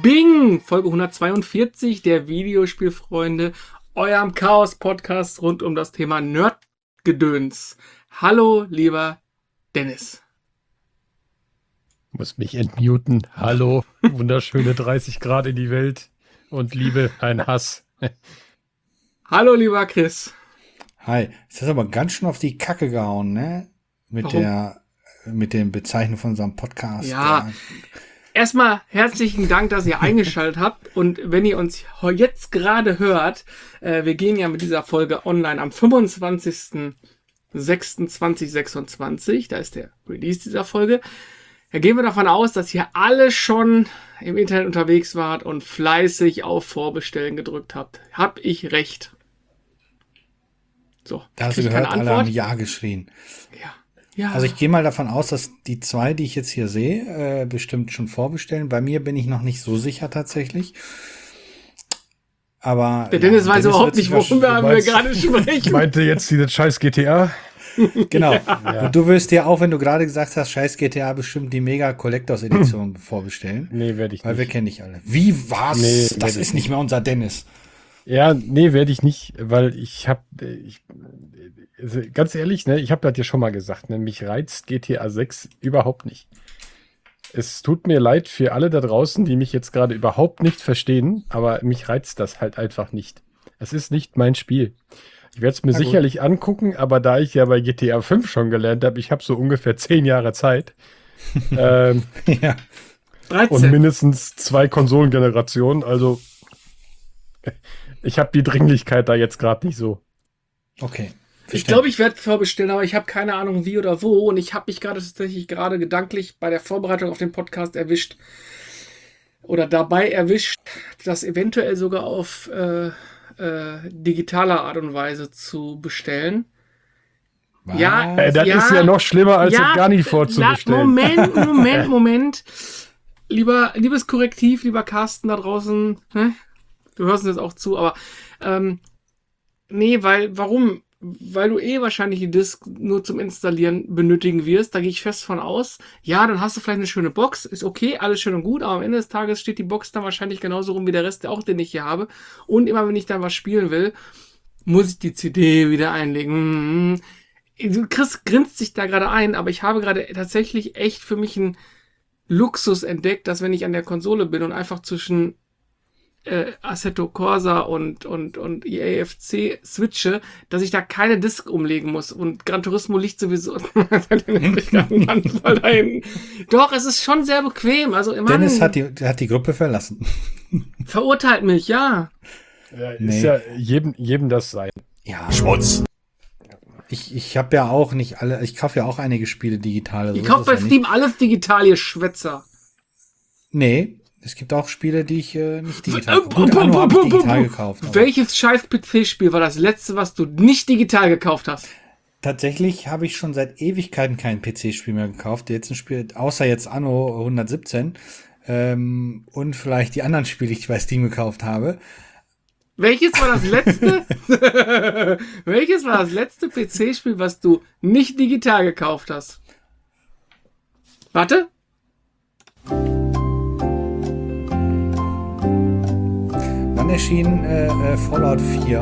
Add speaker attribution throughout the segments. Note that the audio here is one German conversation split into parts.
Speaker 1: Bing! Folge 142 der Videospielfreunde, eurem Chaos-Podcast rund um das Thema Nerdgedöns. Hallo, lieber Dennis.
Speaker 2: Muss mich entmuten. Hallo, wunderschöne 30 Grad in die Welt und Liebe, ein Hass.
Speaker 1: Hallo, lieber Chris.
Speaker 3: Hi, es ist aber ganz schön auf die Kacke gehauen, ne? Mit den Bezeichnungen von unserem Podcast.
Speaker 1: Ja. Erstmal herzlichen Dank, dass ihr eingeschaltet habt. Und wenn ihr uns jetzt gerade hört, wir gehen ja mit dieser Folge online am 25.06.2026. Da ist der Release dieser Folge. Da gehen wir davon aus, dass ihr alle schon im Internet unterwegs wart und fleißig auf Vorbestellen gedrückt habt. Hab ich recht? So,
Speaker 3: da hast du gehört, alle haben Ja geschrien.
Speaker 1: Ja. Ja.
Speaker 3: Also ich gehe mal davon aus, dass die zwei, die ich jetzt hier sehe, bestimmt schon vorbestellen. Bei mir bin ich noch nicht so sicher tatsächlich. Aber
Speaker 1: der Dennis weiß überhaupt nicht, worüber wir gerade sprechen.
Speaker 2: Meinte jetzt dieses scheiß GTA?
Speaker 3: Genau. Ja. Und du wirst dir auch, wenn du gerade gesagt hast, scheiß GTA, bestimmt die Mega Collectors Edition vorbestellen.
Speaker 2: Nee, werde ich nicht.
Speaker 3: Weil wir kennen dich alle. Wie was?
Speaker 2: Nee,
Speaker 3: das ist nicht mehr unser Dennis.
Speaker 2: Ja, nee, werde ich nicht, weil also ganz ehrlich, ne, ich habe das ja schon mal gesagt, ne, mich reizt GTA 6 überhaupt nicht. Es tut mir leid für alle da draußen, die mich jetzt gerade überhaupt nicht verstehen, aber mich reizt das halt einfach nicht. Es ist nicht mein Spiel. Ich werde es mir sicherlich angucken, aber da ich ja bei GTA 5 schon gelernt habe, ich habe so ungefähr 10 Jahre Zeit.
Speaker 3: Ja.
Speaker 1: 13.
Speaker 2: Und mindestens 2 Konsolengenerationen, also ich habe die Dringlichkeit da jetzt gerade nicht so.
Speaker 3: Okay.
Speaker 1: Ich glaube, ich werde vorbestellen, aber ich habe keine Ahnung wie oder wo. Und ich habe mich tatsächlich gerade gedanklich bei der Vorbereitung auf den Podcast erwischt oder dabei erwischt, das eventuell sogar auf digitaler Art und Weise zu bestellen.
Speaker 3: Was?
Speaker 1: Ja,
Speaker 2: Das ist ja noch schlimmer, als es gar nicht vorzubestellen.
Speaker 1: Moment. Liebes Korrektiv, lieber Carsten da draußen, ne? Du hörst uns jetzt auch zu, aber nee, warum? Weil du wahrscheinlich die Disk nur zum Installieren benötigen wirst, da gehe ich fest von aus. Ja, dann hast du vielleicht eine schöne Box, ist okay, alles schön und gut, aber am Ende des Tages steht die Box dann wahrscheinlich genauso rum wie der Rest, den ich hier habe. Und immer wenn ich dann was spielen will, muss ich die CD wieder einlegen. Chris grinst sich da gerade ein, aber ich habe gerade tatsächlich echt für mich einen Luxus entdeckt, dass wenn ich an der Konsole bin und einfach zwischen Assetto Corsa und EAFC switche, dass ich da keine Disk umlegen muss. Und Gran Turismo liegt sowieso dahin. Doch, es ist schon sehr bequem. Also
Speaker 3: Dennis hat die Gruppe verlassen.
Speaker 1: Verurteilt mich, ja.
Speaker 2: Ja, ist ja jedem das sein.
Speaker 3: Ja. Schmutz. Ich habe ja auch nicht alle, ich kaufe ja auch einige Spiele digital.
Speaker 1: Ich kaufe bei Steam alles digital, ihr Schwätzer.
Speaker 3: Nee. Es gibt auch Spiele, die ich nicht digital gekauft habe.
Speaker 1: Welches scheiß PC-Spiel war das letzte, was du nicht digital gekauft hast?
Speaker 3: Tatsächlich habe ich schon seit Ewigkeiten kein PC-Spiel mehr gekauft. Jetzt ein Spiel, außer jetzt Anno 117 und vielleicht die anderen Spiele, die ich bei Steam gekauft habe.
Speaker 1: Welches war das letzte? Welches war das letzte PC-Spiel, was du nicht digital gekauft hast? Warte.
Speaker 3: Wann erschien Fallout 4?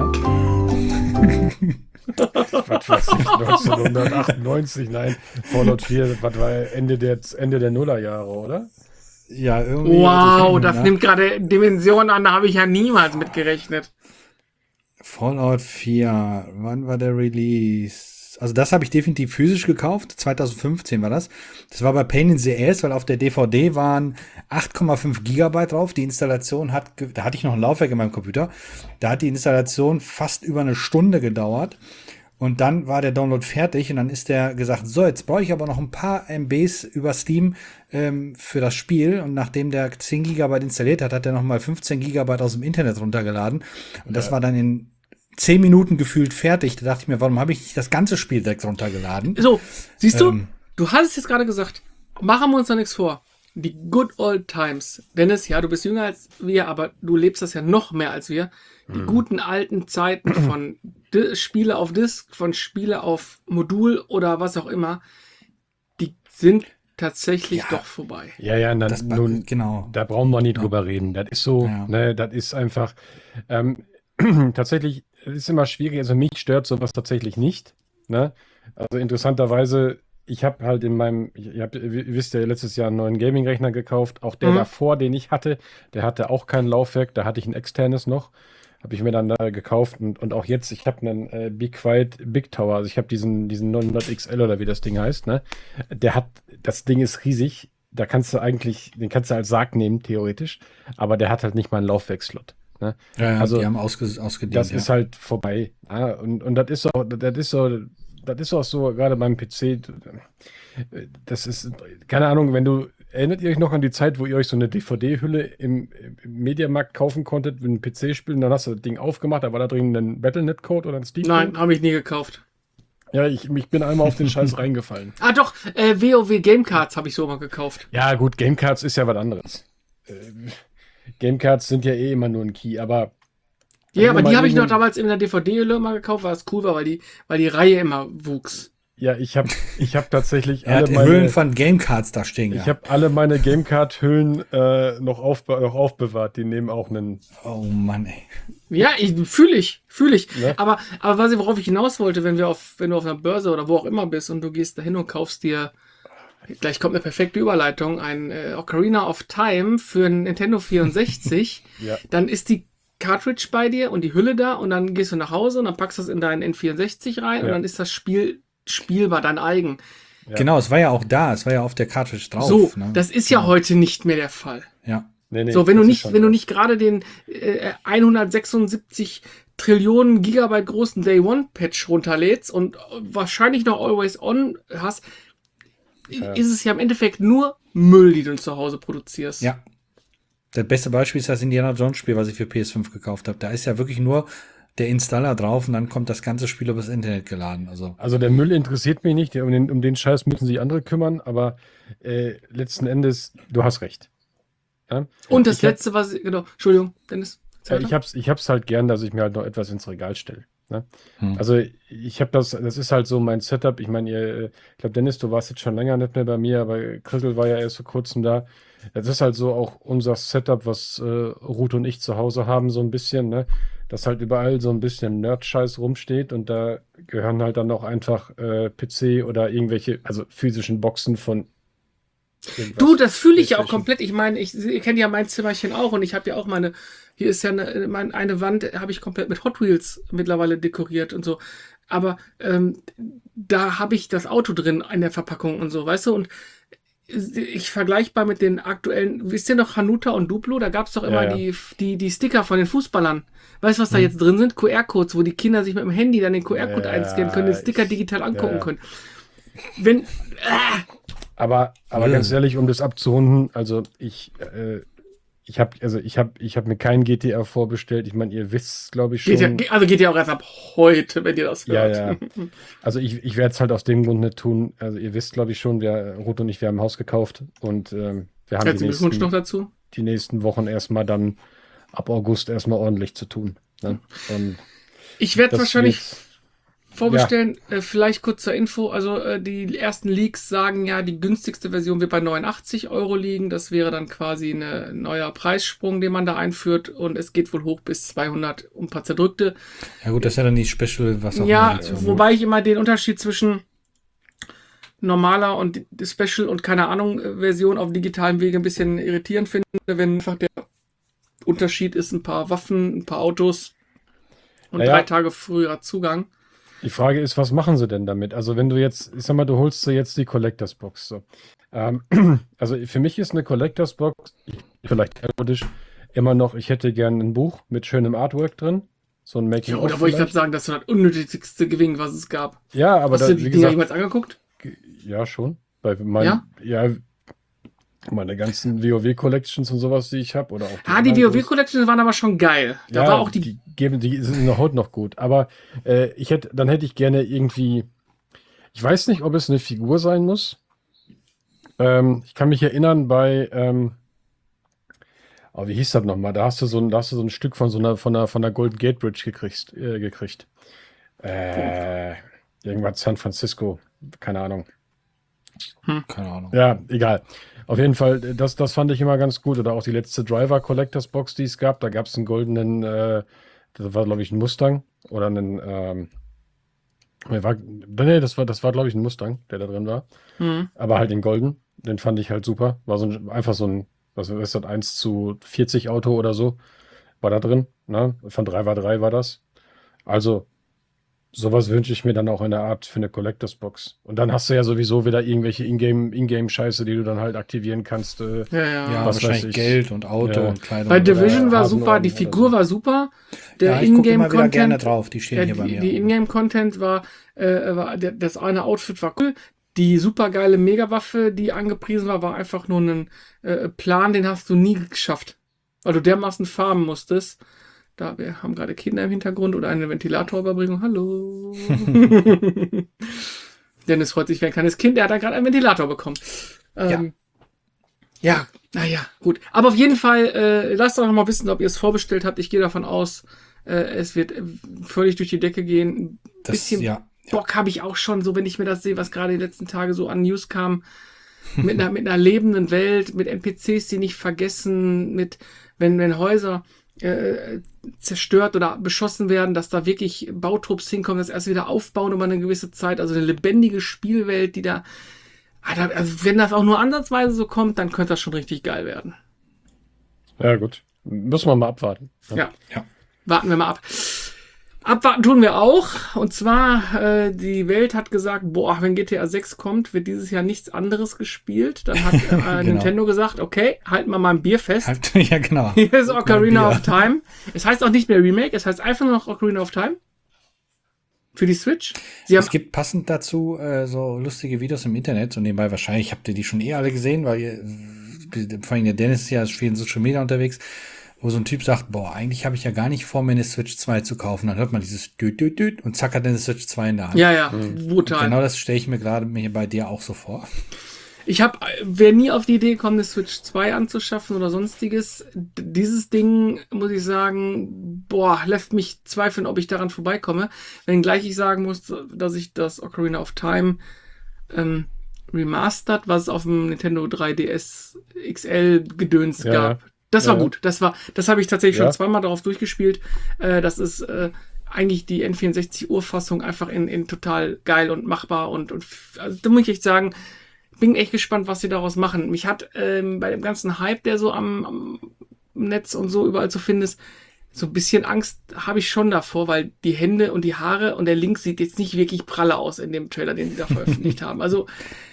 Speaker 2: Was weiß ich, 1998, nein. Fallout 4, was war Ende der Nullerjahre, oder?
Speaker 3: Ja, irgendwie.
Speaker 1: Wow, das nimmt gerade Dimensionen an, da habe ich ja niemals mit gerechnet.
Speaker 3: Fallout 4, wann war der Release? Also das habe ich definitiv physisch gekauft, 2015 war das. Das war bei Pain in the Ass, weil auf der DVD waren 8,5 Gigabyte drauf. Die Installation da hatte ich noch ein Laufwerk in meinem Computer, da hat die Installation fast über eine Stunde gedauert. Und dann war der Download fertig und dann ist der gesagt, so, jetzt brauche ich aber noch ein paar MBs über Steam für das Spiel. Und nachdem der 10 Gigabyte installiert hat, hat er nochmal 15 Gigabyte aus dem Internet runtergeladen. Und das war dann in 10 Minuten gefühlt fertig. Da dachte ich mir, warum habe ich nicht das ganze Spiel direkt runtergeladen?
Speaker 1: So, siehst du, du hast es jetzt gerade gesagt. Machen wir uns da nichts vor. Die good old times. Dennis, ja, du bist jünger als wir, aber du lebst das ja noch mehr als wir. Die guten alten Zeiten von Spiele auf Disk, von Spiele auf Modul oder was auch immer, die sind tatsächlich
Speaker 3: Ja.
Speaker 1: doch vorbei.
Speaker 2: Ja,
Speaker 3: Genau.
Speaker 2: da brauchen wir nicht drüber reden. Das ist so,
Speaker 3: Ja.
Speaker 2: ne, das ist einfach, ähm, tatsächlich, es ist immer schwierig, also mich stört sowas tatsächlich nicht, ne? Also interessanterweise, ich habe halt ihr wisst ja, letztes Jahr einen neuen Gaming-Rechner gekauft, auch der
Speaker 1: Mhm.
Speaker 2: davor, den ich hatte, der hatte auch kein Laufwerk, da hatte ich ein externes noch, habe ich mir dann da gekauft und auch jetzt, ich habe einen Be Quiet Big Tower, also ich habe diesen 900 XL oder wie das Ding heißt, ne? Das Ding ist riesig, den kannst du als Sarg nehmen, theoretisch, aber der hat halt nicht mal einen Laufwerkslot. Ne?
Speaker 3: Ja,
Speaker 2: Also
Speaker 3: die haben ausgedient.
Speaker 2: das ist halt vorbei. Ja? Und das ist auch so, gerade beim PC, das ist, keine Ahnung, erinnert ihr euch noch an die Zeit, wo ihr euch so eine DVD-Hülle im Mediamarkt kaufen konntet, mit einem PC-Spiel, und dann hast du das Ding aufgemacht, da war da drin ein Battle.net-Code oder ein Steam-Code?
Speaker 1: Nein, habe ich nie gekauft.
Speaker 2: Ja, ich bin einmal auf den Scheiß reingefallen.
Speaker 1: Ah doch, WoW Gamecards habe ich so mal gekauft.
Speaker 2: Ja, gut, Gamecards ist ja was anderes. Gamecards sind ja eh immer nur ein Key, aber
Speaker 1: Ja, aber die habe ich noch
Speaker 2: irgendein-
Speaker 1: damals in der DVD-Hülle mal gekauft, weil es cool war, weil die Reihe immer wuchs.
Speaker 2: Ja, ich hab tatsächlich
Speaker 3: Er hat Hüllen von Gamecards da stehen.
Speaker 2: Ich habe alle meine Gamecard-Hüllen noch aufbewahrt. Die nehmen auch einen.
Speaker 3: Oh Mann, ey.
Speaker 1: Ja, fühle ich.
Speaker 2: Ne?
Speaker 1: Aber worauf ich hinaus wollte, wenn du auf einer Börse oder wo auch immer bist und du gehst dahin und kaufst dir, gleich kommt eine perfekte Überleitung, ein Ocarina of Time für ein Nintendo 64,
Speaker 2: Ja.
Speaker 1: dann ist die Cartridge bei dir und die Hülle da und dann gehst du nach Hause und dann packst du es in deinen N64 rein und
Speaker 2: Ja.
Speaker 1: dann ist das Spiel spielbar, dein eigen.
Speaker 2: Ja.
Speaker 3: Genau, es war ja auch da. Es war ja auf der Cartridge drauf.
Speaker 1: So,
Speaker 3: Ne?
Speaker 1: das ist ja heute nicht mehr der Fall.
Speaker 3: Ja.
Speaker 2: Nee,
Speaker 1: So, wenn
Speaker 2: das
Speaker 1: du
Speaker 2: ist schon
Speaker 1: wenn du
Speaker 2: so.
Speaker 1: nicht gerade den 176 Trillionen Gigabyte großen Day One Patch runterlädst und wahrscheinlich noch Always On hast, ist es ja im Endeffekt nur Müll, die du zu Hause produzierst.
Speaker 3: Ja. Das beste Beispiel ist das Indiana Jones Spiel, was ich für PS5 gekauft habe. Da ist ja wirklich nur der Installer drauf und dann kommt das ganze Spiel übers Internet geladen.
Speaker 2: Also der Müll interessiert mich nicht. Um den Scheiß müssen sich andere kümmern. Aber letzten Endes, du hast recht. Ja?
Speaker 1: Und das
Speaker 2: Ich hab-
Speaker 1: letzte, Entschuldigung, Dennis.
Speaker 2: Ich hab's halt gern, dass ich mir halt noch etwas ins Regal stelle. Ne?
Speaker 3: Hm.
Speaker 2: Also ich habe das ist halt so mein Setup. Ich meine, ich glaube, Dennis, du warst jetzt schon länger nicht mehr bei mir, aber Chrisel war ja erst vor kurzem da. Das ist halt so auch unser Setup, was Ruth und ich zu Hause haben, so ein bisschen, ne? Dass halt überall so ein bisschen Nerd-Scheiß rumsteht und da gehören halt dann auch einfach PC oder irgendwelche, also physischen Boxen von irgendwas.
Speaker 1: Du, das fühle ich ja auch
Speaker 2: PlayStation.
Speaker 1: komplett. Ich meine, ihr kennt ja mein Zimmerchen auch und ich habe ja auch hier ist ja eine Wand, habe ich komplett mit Hot Wheels mittlerweile dekoriert und so. Aber da habe ich das Auto drin in der Verpackung und so, weißt du? Und ich vergleichbar mit den aktuellen, wisst ihr noch Hanuta und Duplo? Da gab es doch immer
Speaker 2: Ja, ja.
Speaker 1: die Sticker von den Fußballern. Weißt du, was da jetzt drin sind? QR-Codes, wo die Kinder sich mit dem Handy dann den QR-Code
Speaker 2: Ja,
Speaker 1: einscannen können, den Sticker digital angucken
Speaker 2: ja.
Speaker 1: können. Wenn,
Speaker 2: Aber ganz ehrlich, um das abzurunden, also ich habe mir kein GTA vorbestellt. Ich meine, ihr wisst, glaube ich, schon.
Speaker 1: geht ja auch erst ab heute, wenn ihr das
Speaker 2: Ja,
Speaker 1: hört.
Speaker 2: ja. Also ich werde es halt aus dem Grund nicht tun. Also ihr wisst, glaube ich, schon, Ruth und ich, wir haben ein Haus gekauft und wir haben
Speaker 1: Herzlichen Glückwunsch noch dazu.
Speaker 2: die nächsten Wochen erstmal dann ab August erstmal ordentlich zu tun. Ne? Und
Speaker 1: Ich werde
Speaker 2: das
Speaker 1: wahrscheinlich
Speaker 2: wird-
Speaker 1: vorbestellen, vielleicht kurz zur Info, also die ersten Leaks sagen ja, die günstigste Version wird bei 89 Euro liegen, das wäre dann quasi ein neuer Preissprung, den man da einführt und es geht wohl hoch bis 200 und ein paar zerdrückte.
Speaker 3: Ja gut, das ist ja dann die Special, was auch
Speaker 1: Ja,
Speaker 3: immer Edition.
Speaker 1: wobei ich immer den Unterschied zwischen normaler und Special und keine Ahnung Version auf digitalem Wege ein bisschen irritierend finde, wenn einfach der Unterschied ist ein paar Waffen, ein paar Autos und
Speaker 2: Naja.
Speaker 1: 3 Tage früherer Zugang.
Speaker 2: Die Frage ist, was machen sie denn damit? Also wenn du jetzt, ich sag mal, du holst dir jetzt die Collectors Box. So. Also für mich ist eine Collectors Box, vielleicht erotisch, immer noch, ich hätte gern ein Buch mit schönem Artwork drin. So ein
Speaker 1: Ja,
Speaker 2: Making-of
Speaker 1: oder wollte ich gerade
Speaker 2: vielleicht.
Speaker 1: sagen, das war das unnötigste Gewinn, was es gab.
Speaker 2: Ja, aber
Speaker 1: Hast du
Speaker 2: da,
Speaker 1: die
Speaker 2: wie
Speaker 1: Dinger
Speaker 2: gesagt,
Speaker 1: jemals angeguckt?
Speaker 2: ja schon. Bei meinen, ja, meine ganzen WoW-Collections und sowas, die ich habe. Oder auch
Speaker 1: Die
Speaker 2: anderen großen-
Speaker 1: WoW-Collections waren aber schon geil. Da
Speaker 2: Ja,
Speaker 1: war auch die
Speaker 2: die sind noch heute noch gut. Aber dann hätte ich gerne irgendwie, ich weiß nicht, ob es eine Figur sein muss. Ich kann mich erinnern wie hieß das nochmal? Da hast du so ein Stück von der Golden Gate Bridge gekriegt. Irgendwas San Francisco, keine Ahnung.
Speaker 3: Keine Ahnung.
Speaker 2: Ja, egal. Auf jeden Fall, das fand ich immer ganz gut. Oder auch die letzte Driver Collectors Box, die es gab. Da gab es einen goldenen, das war, glaube ich, ein Mustang. Oder einen, das war, glaube ich, ein Mustang, der da drin war.
Speaker 1: Mhm.
Speaker 2: Aber halt in golden. Den fand ich halt super. War einfach so ein, was ist das, 1:40 Auto oder so. War da drin. Ne? Von 3x3 war das. Also, sowas wünsche ich mir dann auch in der Art für eine Collectors Box. Und dann hast du ja sowieso wieder irgendwelche Ingame-Scheiße, die du dann halt aktivieren kannst.
Speaker 3: Ja,
Speaker 2: was weiß
Speaker 3: wahrscheinlich
Speaker 2: ich.
Speaker 3: Geld und Auto
Speaker 2: Ja.
Speaker 3: und Kleidung.
Speaker 1: Bei Division war
Speaker 2: Hasenorden
Speaker 1: super, die
Speaker 2: oder
Speaker 1: Figur
Speaker 2: so.
Speaker 1: war super. Der
Speaker 3: Ja, ich gucke immer wieder gerne
Speaker 1: Ingame-Content,
Speaker 3: drauf. Die stehen hier bei mir.
Speaker 1: die Ingame-Content das eine Outfit war cool. Die supergeile Megawaffe, die angepriesen war einfach nur ein Plan, den hast du nie geschafft. Weil du dermaßen farmen musstest. Wir haben gerade Kinder im Hintergrund oder eine Ventilatorüberbringung. Hallo. Dennis freut sich wie ein kleines Kind. Er hat da gerade einen Ventilator bekommen. Ja, naja, gut. Aber auf jeden Fall, lasst doch noch mal wissen, ob ihr es vorbestellt habt. Ich gehe davon aus, es wird völlig durch die Decke gehen. Ein bisschen Bock habe ich auch schon, so wenn ich mir das sehe, was gerade die letzten Tage so an News kam. Mit einer lebenden Welt, mit NPCs, die nicht vergessen, wenn Häuser zerstört oder beschossen werden, dass da wirklich Bautrupps hinkommen, das erst wieder aufbauen über eine gewisse Zeit, also eine lebendige Spielwelt, die da, also wenn das auch nur ansatzweise so kommt, dann könnte das schon richtig geil werden.
Speaker 2: Ja, gut. Müssen wir mal abwarten.
Speaker 1: Ja. Warten wir mal ab. Abwarten tun wir auch. Und zwar, die Welt hat gesagt, wenn GTA 6 kommt, wird dieses Jahr nichts anderes gespielt. Dann hat
Speaker 3: Genau.
Speaker 1: Nintendo gesagt, okay, halten wir mal ein Bier fest.
Speaker 3: Ja, genau.
Speaker 1: Hier ist Ocarina of Time. Es heißt auch nicht mehr Remake, es heißt einfach nur noch Ocarina of Time. Für die Switch.
Speaker 3: Es gibt passend dazu so lustige Videos im Internet und nebenbei wahrscheinlich habt ihr die schon alle gesehen, weil vor allem der Dennis ist ja viel in Social Media unterwegs, wo so ein Typ sagt, eigentlich habe ich ja gar nicht vor, mir eine Switch 2 zu kaufen. Dann hört man dieses Düt und zack hat eine Switch 2 in der Hand.
Speaker 1: Ja, brutal.
Speaker 3: Genau das stelle ich mir gerade hier bei dir auch so vor.
Speaker 1: Wer nie auf die Idee kommt, eine Switch 2 anzuschaffen oder sonstiges, dieses Ding, muss ich sagen, lässt mich zweifeln, ob ich daran vorbeikomme. Wenngleich ich sagen muss, dass ich das Ocarina of Time Remastered, was es auf dem Nintendo 3DS XL Gedöns gab. Das war gut. Das habe ich tatsächlich schon zweimal darauf durchgespielt. Das ist eigentlich die N64-Urfassung einfach in total geil und machbar und also, da muss ich echt sagen, bin echt gespannt, was sie daraus machen. Mich hat bei dem ganzen Hype, der so am Netz und so überall zu finden ist, so ein bisschen Angst habe ich schon davor, weil die Hände und die Haare und der Link sieht jetzt nicht wirklich pralle aus in dem Trailer, den sie da veröffentlicht haben. Also,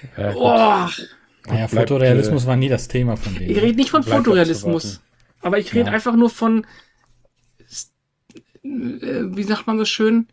Speaker 3: Naja, Fotorealismus war nie das Thema von denen.
Speaker 1: Ich rede nicht von Fotorealismus, aber ich rede einfach nur von, wie sagt man so schön,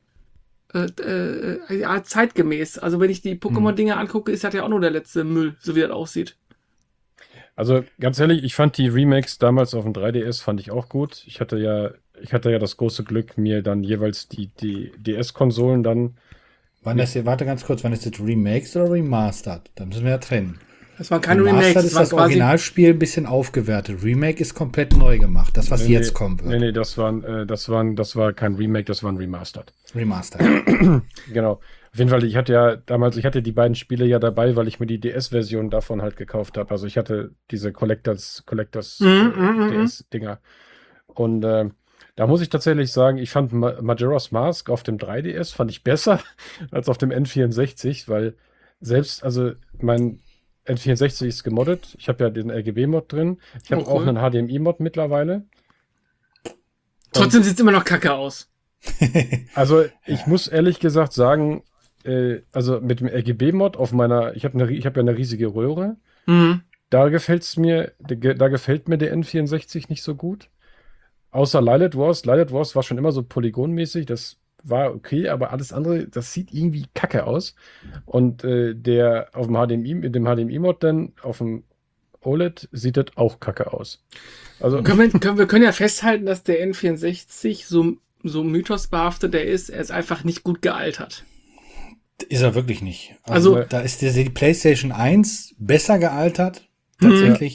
Speaker 1: zeitgemäß. Also wenn ich die Pokémon-Dinger angucke, ist das ja auch nur der letzte Müll, so wie das aussieht.
Speaker 2: Also ganz ehrlich, ich fand die Remakes damals auf dem 3DS fand ich auch gut. Ich hatte ja das große Glück, mir dann jeweils die DS-Konsolen dann.
Speaker 3: Warte ganz kurz, wann ist das Remakes oder Remastered? Da müssen wir ja trennen.
Speaker 1: Das waren keine Remakes.
Speaker 3: Das ist das Originalspiel ein bisschen aufgewertet. Remake ist komplett neu gemacht. Das, was jetzt kommen wird.
Speaker 2: Nee, das war kein Remake, das war ein Remastered. Genau. Auf jeden Fall, ich hatte die beiden Spiele ja dabei, weil ich mir die DS-Version davon halt gekauft habe. Also ich hatte diese Collectors DS-Dinger. Und da muss ich tatsächlich sagen, ich fand Majora's Mask auf dem 3DS fand ich besser als auf dem N64, weil also mein N64 ist gemoddet. Ich habe ja den RGB-Mod drin. Ich habe auch einen HDMI-Mod mittlerweile.
Speaker 1: Trotzdem sieht es immer noch kacke aus.
Speaker 2: Also ich muss ehrlich gesagt sagen, also mit dem RGB-Mod auf ich habe ja eine riesige Röhre. Da gefällt mir der N64 nicht so gut. Außer Lilith Wars. Lilith Wars war schon immer so polygonmäßig. Das war okay, aber alles andere, das sieht irgendwie kacke aus. Und der auf dem HDMI, mit dem HDMI-Mod dann auf dem OLED sieht das auch kacke aus. Also
Speaker 1: wir können ja festhalten, dass der N64 so mythosbehaftet er ist einfach nicht gut gealtert.
Speaker 3: Ist er wirklich nicht. Also da ist die PlayStation 1 besser gealtert. Tatsächlich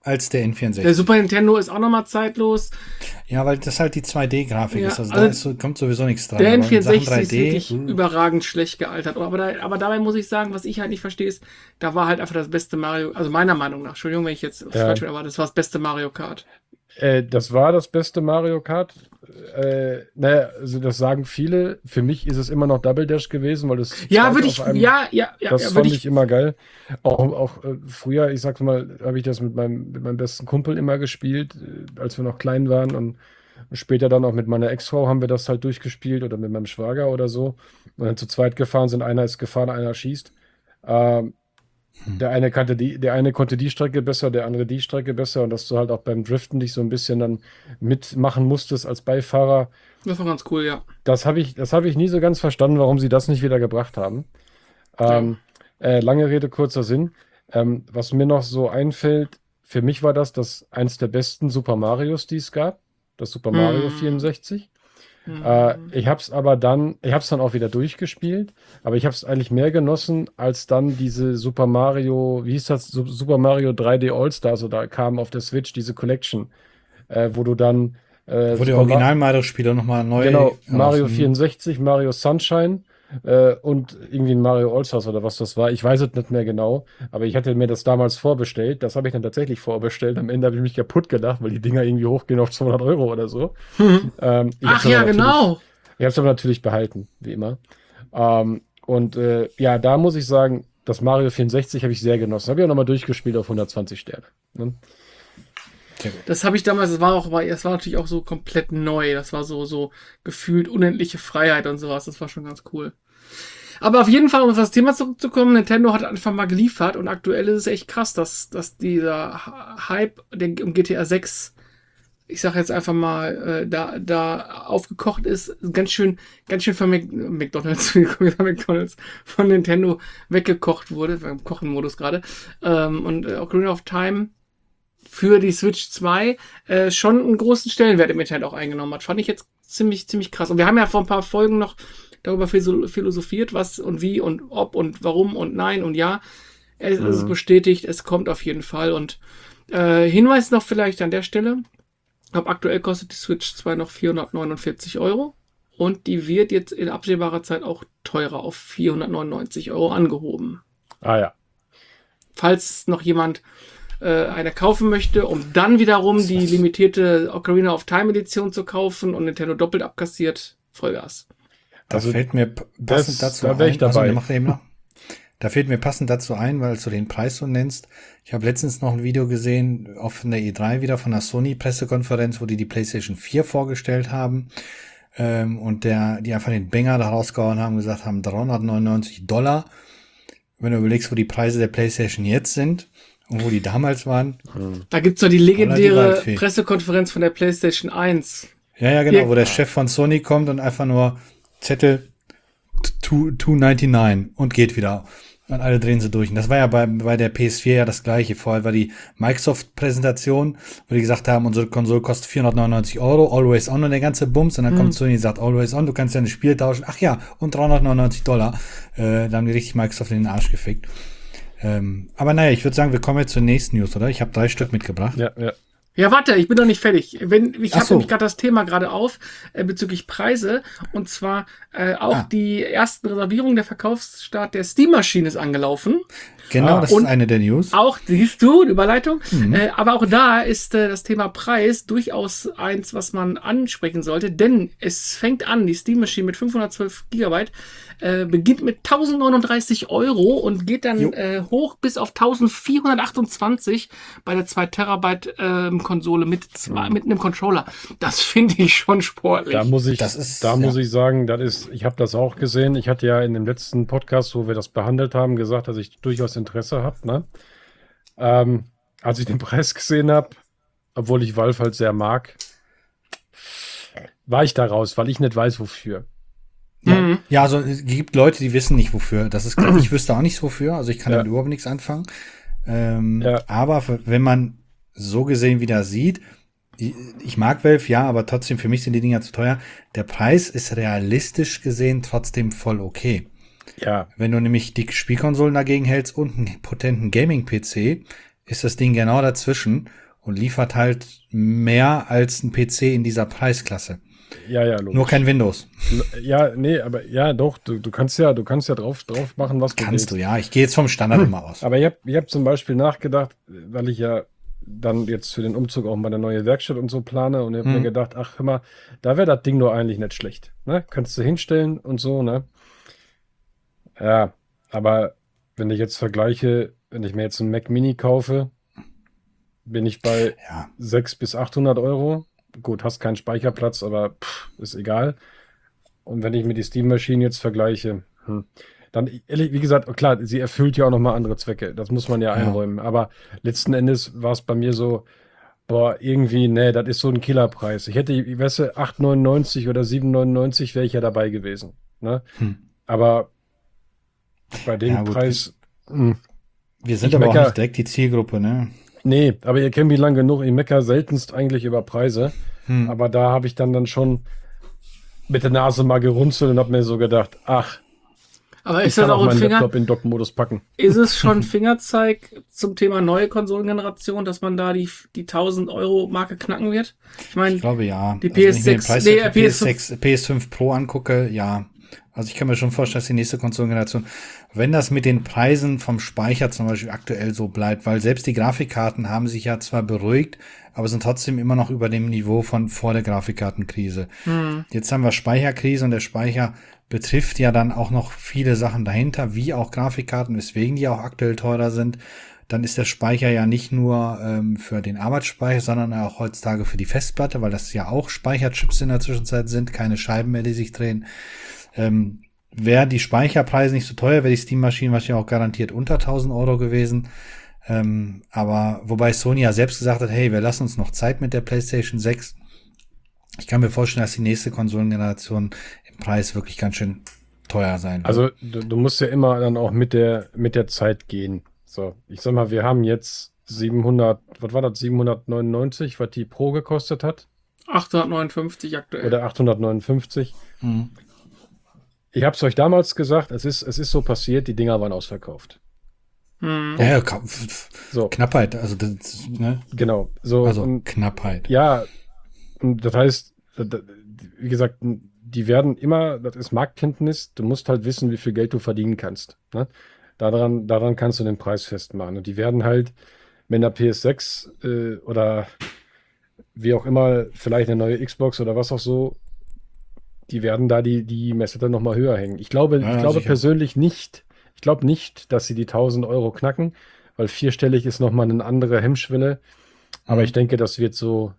Speaker 3: als der N64.
Speaker 1: Der Super Nintendo ist auch nochmal zeitlos.
Speaker 3: Ja, weil das halt die 2D-Grafik
Speaker 1: Ja,
Speaker 3: ist. Also,
Speaker 1: also
Speaker 3: kommt sowieso nichts dran.
Speaker 1: Der
Speaker 3: Aber in Sachen
Speaker 1: N64 ist wirklich überragend schlecht gealtert. Aber dabei muss ich sagen, was ich halt nicht verstehe, ist, da war halt einfach das beste Mario, also meiner Meinung nach, Entschuldigung, wenn ich jetzt falsch bin, aber das war das beste Mario Kart.
Speaker 2: Das war das beste Mario Kart. Naja, also das sagen viele. Für mich ist es immer noch Double Dash gewesen, weil das
Speaker 1: Ja, würde ich,
Speaker 2: das fand ich immer geil. Auch früher, ich sag's mal, habe ich das mit meinem besten Kumpel immer gespielt, als wir noch klein waren und später dann auch mit meiner Ex-Frau haben wir das halt durchgespielt oder mit meinem Schwager oder so. Und dann zu zweit gefahren sind, einer ist gefahren, einer schießt. Der eine konnte die Strecke besser, der andere die Strecke besser und dass du halt auch beim Driften dich so ein bisschen dann mitmachen musstest als Beifahrer.
Speaker 1: Das war ganz cool, ja.
Speaker 2: Das habe ich nie so ganz verstanden, warum sie das nicht wieder gebracht haben. Lange Rede, kurzer Sinn. Was mir noch so einfällt, für mich war das eins der besten Super Marios, die es gab. Das Super Mario 64. Ich habe es dann auch wieder durchgespielt, aber ich habe es eigentlich mehr genossen, als dann diese Super Mario, wie hieß das, Super Mario 3D All-Stars oder kam auf der Switch diese Collection, wo du dann
Speaker 3: wo die Original-Mario-Spieler nochmal neu.
Speaker 2: Genau, Mario 64, Mario Sunshine und irgendwie ein Mario All-Stars oder was das war. Ich weiß es nicht mehr genau, aber ich hatte mir das damals vorbestellt. Das habe ich dann tatsächlich vorbestellt. Am Ende habe ich mich kaputt gedacht, weil die Dinger irgendwie hochgehen auf 200 Euro oder so.
Speaker 1: Ach ja, genau.
Speaker 2: Ich habe es aber natürlich behalten, wie immer. Ja, da muss ich sagen, das Mario 64 habe ich sehr genossen. Habe ich auch nochmal durchgespielt auf 120 Sterne. Ne?
Speaker 1: Das habe ich damals, es war natürlich auch so komplett neu. Das war so gefühlt unendliche Freiheit und sowas. Das war schon ganz cool. Aber auf jeden Fall, um auf das Thema zurückzukommen, Nintendo hat einfach mal geliefert und aktuell ist es echt krass, dass dieser Hype um GTA 6, ich sag jetzt einfach mal, da aufgekocht ist, ganz schön von McDonald's, von Nintendo weggekocht wurde, beim Kochenmodus gerade. Und Ocarina of Time für die Switch 2 schon einen großen Stellenwert im Internet auch eingenommen hat. Fand ich jetzt ziemlich krass. Und wir haben ja vor ein paar Folgen noch darüber philosophiert, was und wie und ob und warum und nein und ja. Es ist bestätigt, es kommt auf jeden Fall. Und Hinweis noch vielleicht an der Stelle. Aktuell kostet die Switch 2 noch 449 Euro. Und die wird jetzt in absehbarer Zeit auch teurer auf 499 Euro angehoben.
Speaker 2: Ah ja.
Speaker 1: Falls noch jemand eine kaufen möchte, um dann wiederum die limitierte Ocarina of Time Edition zu kaufen und Nintendo doppelt abkassiert, Vollgas.
Speaker 3: Da fällt mir passend dazu ein. Da fällt mir passend dazu ein, weil du den Preis so nennst. Ich habe letztens noch ein Video gesehen auf der E3 wieder von der Sony Pressekonferenz, wo die PlayStation 4 vorgestellt haben. Und die einfach den Banger da rausgehauen haben, gesagt haben, $399. Wenn du überlegst, wo die Preise der PlayStation jetzt sind, und wo die damals waren.
Speaker 1: Da gibt's doch die legendäre Pressekonferenz von der PlayStation 1.
Speaker 3: Ja, genau, wo der Chef von Sony kommt und einfach nur Zettel 299 und geht wieder. Und alle drehen sie durch. Und das war ja bei der PS4 ja das Gleiche. Vorher war die Microsoft-Präsentation, wo die gesagt haben, unsere Konsole kostet 499 Euro, Always On und der ganze Bums. Und dann kommt Sony und sagt, Always On, du kannst ja ein Spiel tauschen. Ach ja, und $399. Da haben die richtig Microsoft in den Arsch gefickt. Aber naja, ich würde sagen, wir kommen jetzt zur nächsten News, oder? Ich habe 3 Stück mitgebracht.
Speaker 2: Ja.
Speaker 1: Ja, warte, ich bin noch nicht fertig. Ich habe nämlich gerade das Thema gerade auf bezüglich Preise. Und zwar die ersten Reservierungen, der Verkaufsstart der Steam-Maschine ist angelaufen.
Speaker 3: Genau, das ist eine der News.
Speaker 1: Auch, siehst du, die Überleitung. Aber auch da ist das Thema Preis durchaus eins, was man ansprechen sollte. Denn es fängt an, die Steam-Maschine mit 512 Gigabyte beginnt mit 1039 Euro und geht dann hoch bis auf 1428 bei der 2 Terabyte Konsole mit einem Controller. Das finde ich schon sportlich.
Speaker 2: Da muss ich sagen, ich habe das auch gesehen. Ich hatte ja in dem letzten Podcast, wo wir das behandelt haben, gesagt, dass ich durchaus Interesse habe. Ne? Als ich den Preis gesehen habe, obwohl ich Valve halt sehr mag, war ich da raus, weil ich nicht weiß, wofür.
Speaker 3: Ja, also es gibt Leute, die wissen nicht, wofür. Das ist klar. Ich wüsste auch nichts, wofür. Also ich kann damit überhaupt nichts anfangen. Aber wenn man so gesehen wieder sieht, ich mag Valve, ja, aber trotzdem, für mich sind die Dinger zu teuer. Der Preis ist realistisch gesehen trotzdem voll okay.
Speaker 2: Ja.
Speaker 3: Wenn du nämlich die Spielkonsolen dagegen hältst und einen potenten Gaming-PC, ist das Ding genau dazwischen und liefert halt mehr als ein PC in dieser Preisklasse.
Speaker 2: Ja, logisch.
Speaker 3: Nur kein Windows.
Speaker 2: Ja, nee, aber ja, doch, du kannst ja drauf machen, was du willst.
Speaker 3: Kannst du, ja. Ich gehe jetzt vom Standard immer aus.
Speaker 2: Aber ich hab zum Beispiel nachgedacht, weil ich ja dann jetzt für den Umzug auch mal eine neue Werkstatt und so plane und ich habe mir gedacht, ach, hör mal, da wäre das Ding nur eigentlich nicht schlecht. Ne? Kannst du hinstellen und so, ne? Ja, aber wenn ich jetzt vergleiche, wenn ich mir jetzt einen Mac Mini kaufe, bin ich bei 600 bis 800 Euro. Gut, hast keinen Speicherplatz, aber ist egal. Und wenn ich mir die Steam-Maschine jetzt vergleiche, dann, ehrlich, wie gesagt, klar, sie erfüllt ja auch nochmal andere Zwecke. Das muss man ja einräumen. Aber letzten Endes war es bei mir so, boah, irgendwie, nee, das ist so ein Killerpreis. Ich hätte, weißt du, 8,99 oder 7,99 wäre ich ja dabei gewesen. Ne? Aber bei dem Preis.
Speaker 3: Wir sind aber auch nicht direkt die Zielgruppe, ne?
Speaker 2: Nee, aber ihr kennt mich lang genug. Ich meckere seltenst eigentlich über Preise. Aber da habe ich dann schon mit der Nase mal gerunzelt und habe mir so gedacht, ach,
Speaker 1: aber
Speaker 2: ich
Speaker 1: ist das
Speaker 2: kann
Speaker 1: auch
Speaker 2: auch
Speaker 1: ein
Speaker 2: meinen Laptop in Dock-Modus packen.
Speaker 1: Ist es schon Fingerzeig zum Thema neue Konsolengeneration, dass man da die 1000-Euro-Marke knacken wird? Ich meine,
Speaker 3: ich glaube ja.
Speaker 1: Die PS6,
Speaker 3: PS5 Pro angucke, ja. Also ich kann mir schon vorstellen, dass die nächste Konsolengeneration, wenn das mit den Preisen vom Speicher zum Beispiel aktuell so bleibt, weil selbst die Grafikkarten haben sich ja zwar beruhigt, aber sind trotzdem immer noch über dem Niveau von vor der Grafikkartenkrise. Jetzt haben wir Speicherkrise und der Speicher betrifft ja dann auch noch viele Sachen dahinter, wie auch Grafikkarten, weswegen die auch aktuell teurer sind. Dann ist der Speicher ja nicht nur für den Arbeitsspeicher, sondern auch heutzutage für die Festplatte, weil das ja auch Speicherchips in der Zwischenzeit sind, keine Scheiben mehr, die sich drehen. Wäre die Speicherpreise nicht so teuer, wäre die Steam-Maschine wahrscheinlich auch garantiert unter 1000 Euro gewesen. Aber wobei Sony ja selbst gesagt hat, hey, wir lassen uns noch Zeit mit der PlayStation 6. Ich kann mir vorstellen, dass die nächste Konsolengeneration im Preis wirklich ganz schön teuer sein wird.
Speaker 2: Also du musst ja immer dann auch mit der Zeit gehen. So, ich sag mal, wir haben jetzt 799, was die Pro gekostet hat.
Speaker 1: 859 aktuell.
Speaker 2: Oder 859. Ich habe es euch damals gesagt, es ist so passiert, die Dinger waren ausverkauft.
Speaker 3: Ja,
Speaker 2: so.
Speaker 3: Knappheit, also das, ne?
Speaker 2: Genau. So,
Speaker 3: also Knappheit.
Speaker 2: Ja, und das heißt, wie gesagt, die werden immer, das ist Marktkenntnis, du musst halt wissen, wie viel Geld du verdienen kannst. Ne? Daran kannst du den Preis festmachen. Und die werden halt mit einer PS6 oder wie auch immer, vielleicht eine neue Xbox oder was auch so, die werden da die Messlatte nochmal höher hängen. Ich glaube persönlich nicht, dass sie die 1000 Euro knacken, weil vierstellig ist nochmal eine andere Hemmschwelle. Aber ich denke, das wird so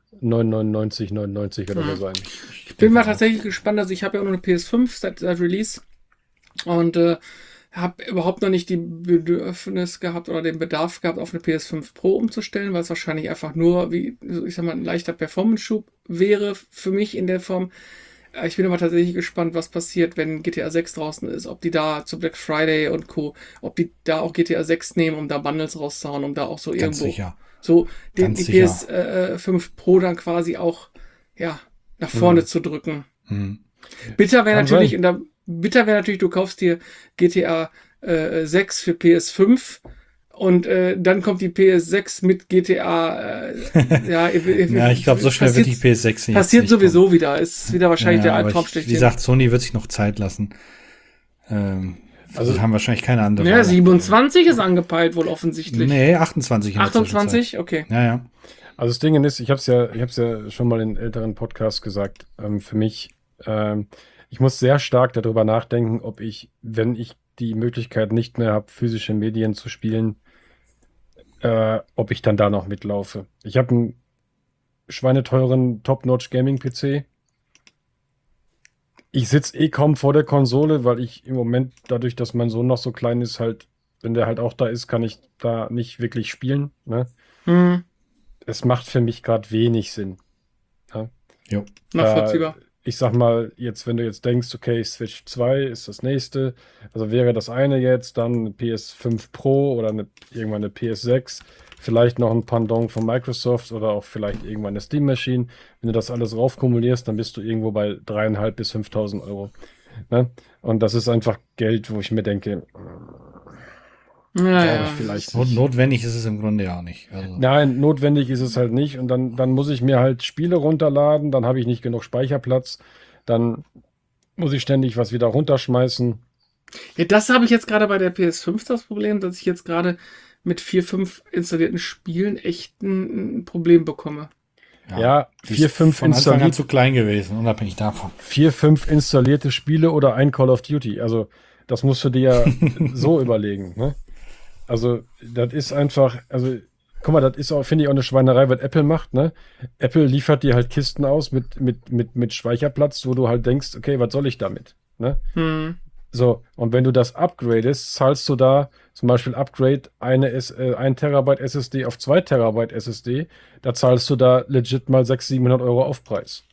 Speaker 2: 999 oder so sein.
Speaker 1: Ich bin mal tatsächlich gespannt. Also ich habe ja auch noch eine PS5 seit Release und habe überhaupt noch nicht die Bedürfnis gehabt oder den Bedarf gehabt, auf eine PS5 Pro umzustellen, weil es wahrscheinlich einfach nur, wie ich sag mal, ein leichter Performance-Schub wäre für mich in der Form. Ich bin aber tatsächlich gespannt, was passiert, wenn GTA 6 draußen ist, ob die da zu Black Friday und Co., ob die da auch GTA 6 nehmen, um da Bundles rauszuhauen, um da auch so
Speaker 3: Ganz
Speaker 1: irgendwo
Speaker 3: sicher.
Speaker 1: so die PS5 Pro dann quasi auch nach vorne zu drücken. Bitter wäre natürlich, du kaufst dir GTA 6 für PS5 und dann kommt die PS6 mit GTA.
Speaker 3: Ich glaube, so schnell wird die PS6 nicht.
Speaker 1: Passiert sowieso kommen. Wieder. Ist wieder wahrscheinlich der Albtraum schlechthin.
Speaker 3: Wie gesagt, Sony wird sich noch Zeit lassen. Also haben wahrscheinlich keine andere.
Speaker 1: Ja, 27 ist angepeilt wohl offensichtlich.
Speaker 3: Nee, 28.
Speaker 1: 28? Okay.
Speaker 3: Ja.
Speaker 2: Also das Ding ist, ich hab's ja schon mal in älteren Podcasts gesagt, für mich, ich muss sehr stark darüber nachdenken, ob ich, wenn ich die Möglichkeit nicht mehr habe, physische Medien zu spielen, ob ich dann da noch mitlaufe. Ich habe einen schweineteuren Top-Notch-Gaming-PC. Ich sitze kaum vor der Konsole, weil ich im Moment, dadurch, dass mein Sohn noch so klein ist, halt, wenn der halt auch da ist, kann ich da nicht wirklich spielen. Ne? Es macht für mich gerade wenig Sinn. Ja?
Speaker 3: Jo.
Speaker 1: Nachvollziehbar.
Speaker 2: Ich sag mal, jetzt, wenn du jetzt denkst, okay, Switch 2 ist das nächste, also wäre das eine jetzt, dann eine PS5 Pro oder irgendwann eine PS6, vielleicht noch ein Pendant von Microsoft oder auch vielleicht irgendwann eine Steam-Maschine. Wenn du das alles raufkumulierst, dann bist du irgendwo bei 3.500 bis 5.000 Euro. Ne? Und das ist einfach Geld, wo ich mir denke,
Speaker 1: Naja,
Speaker 2: vielleicht nicht.
Speaker 3: Notwendig ist es im Grunde ja auch nicht. Also.
Speaker 2: Nein, notwendig ist es halt nicht. Und dann muss ich mir halt Spiele runterladen, dann habe ich nicht genug Speicherplatz, dann muss ich ständig was wieder runterschmeißen.
Speaker 1: Ja, das habe ich jetzt gerade bei der PS5 das Problem, dass ich jetzt gerade mit 4, 5 installierten Spielen echt ein Problem bekomme.
Speaker 2: Ja,
Speaker 3: die
Speaker 2: 4,
Speaker 3: ist
Speaker 2: 5
Speaker 3: von Anfang an
Speaker 2: installiert.
Speaker 3: zu klein gewesen, unabhängig davon.
Speaker 2: 4, 5 installierte Spiele oder ein Call of Duty. Also, das musst du dir ja so überlegen, ne? Also, das ist einfach, also, guck mal, das ist auch, finde ich, auch eine Schweinerei, was Apple macht, ne? Apple liefert dir halt Kisten aus mit Speicherplatz, wo du halt denkst, okay, was soll ich damit, ne?
Speaker 1: Hm.
Speaker 2: So, und wenn du das upgradest, zahlst du da zum Beispiel Upgrade 1 Terabyte SSD auf 2 Terabyte SSD, da zahlst du da legit mal 600-700 Euro Aufpreis.